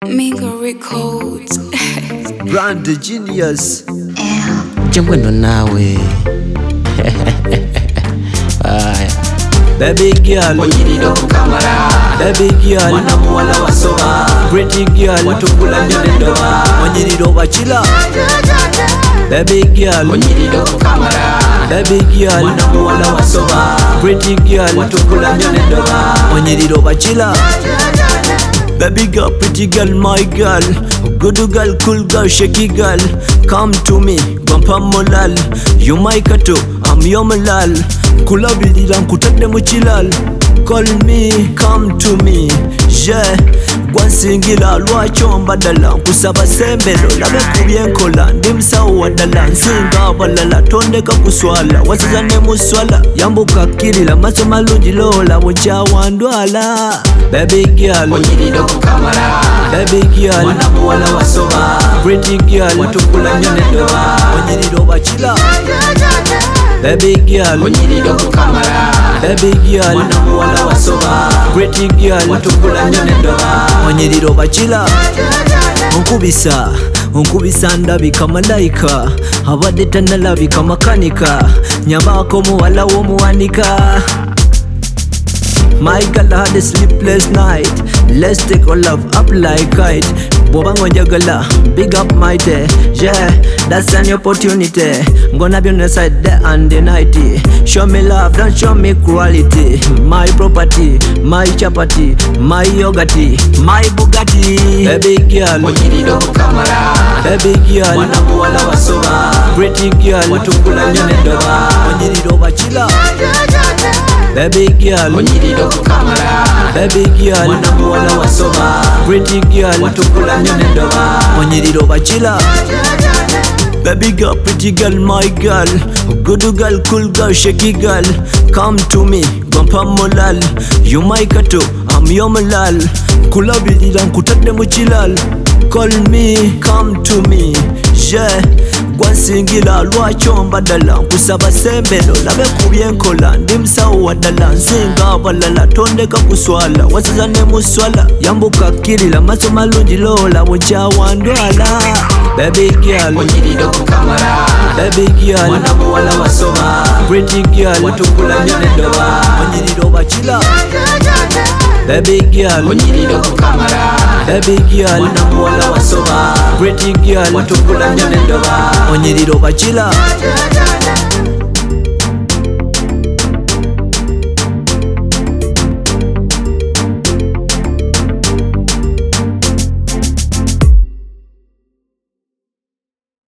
Mingo Records. Brand the genius. Jangwendo nawe. Baby girl, Onyirido kukamara. baby girl, Mwana muwala wasoba. pretty girl, Watukula nyonedoba. Onyirido bachila. Baby girl, Onyirido kukamara. baby girl, Mwana muwala wasoba. pretty girl, Watukula nyonedoba. Onyirido bachila. Baby girl, pretty girl, my girl, good girl, cool girl, shaky girl, come to me, Gwampa molal, you my kato, I'm your malal, kula bilila nkutade muchilal, call me, come to me, yeah, gwansingila lwacho mbadala, kusaba sembelo, labe kubyenkola, ndimsawo wadala, nsinga balala, tondeka kuswala, wasizane muswala, yambuka kirila, maso malungi lola, wajawandwala. Baby girl, Onyirido kukamara. baby girl, Mwana muwala wasoba. pretty girl, Watukula nyonedoba. Onyirido bachila. Baby girl, Onyirido kukamara. baby girl, Mwana muwala wasoba. pretty girl, Watukula nyonedoba. Onyirido bachila. Onkubisa ndabika malayika, abadde tannalabika makanika, nyambako muwala w'omuwanika. My girl had a sleepless night. Let's take our love up like kite. Bobango njagala, big up my day. Yeah, that's an opportunity. Gonna be on the side day and the night. Show me love, don't show me quality. My property, my chapati, my yogati, my Bugatti. Baby girl, Onyirido kukamara. baby girl, Mwana muwala wasoba. pretty girl, Watukula nyonedoba. Onyirido bachila. Baby girl, Onyirido kukamara. baby girl, Mwana muwala wasoba. pretty girl, Watukula nyonedoba. Onyirido bachila. Baby girl, pretty girl, my girl, good girl, cool girl, shaky girl, come to me, Gwampa molal, you my kato, I'm your malal, kula bilila nkutade muchilal, call me, come to me, yeah, gwansingila lwacho mbadala, kusaba sembelo, labe kubyenkola, ndimsawo wadala, nsinga balala, tondeka kuswala, wasizane muswala, yambuka kirila, maso malungi lola, wajawandwala. Baby girl, Onyirido kukamara. baby girl, Mwana muwala wasoba. pretty girl, Watukula nyonedoba. Onyirido bachila. Baby girl, Onyirido kukamara. baby girl, Mwana muwala wasoba. pretty girl, Watukula nyonedoba. Onyirido bachila.